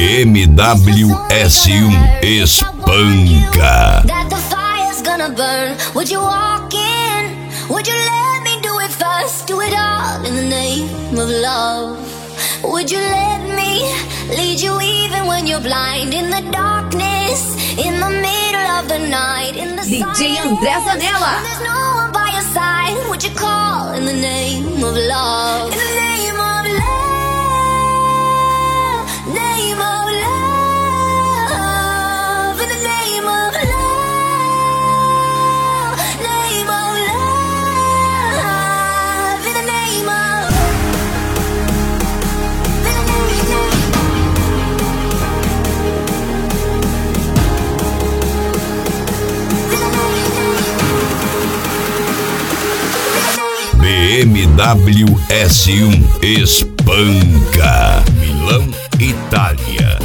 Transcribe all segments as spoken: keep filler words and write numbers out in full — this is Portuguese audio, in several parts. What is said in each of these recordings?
B M W S um espanca. That the fire's gonna burn. Would you walk in? Would you let me do it first? Do it all in the name of love. Would you let me lead you even when you're blind? In the darkness, in the middle of the night, in the D J André Zanella. when there's no one by your side, would you call in the name of love? In the name of love, name of love, in the name of love, name of love, in the name of B M W S um espanca. Milão, Itália.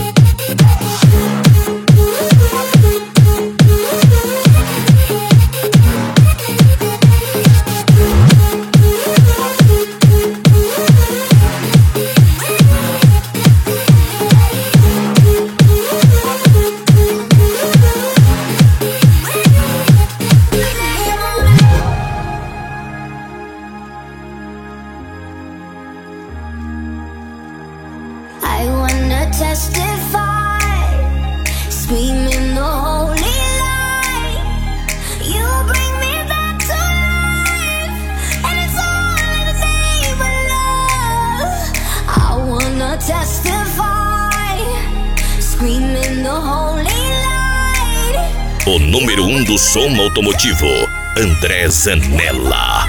I wanna testify, screaming the holy light. You bring me back to life, and it's all in the name of love. I wanna testify, screaming the holy light. O número um do som automotivo, André Zanella.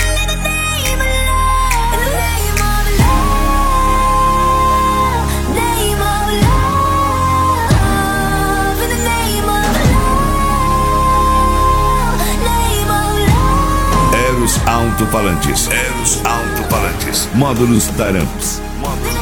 Eros alto-falantes. Eros alto-falantes. Módulos Taramps.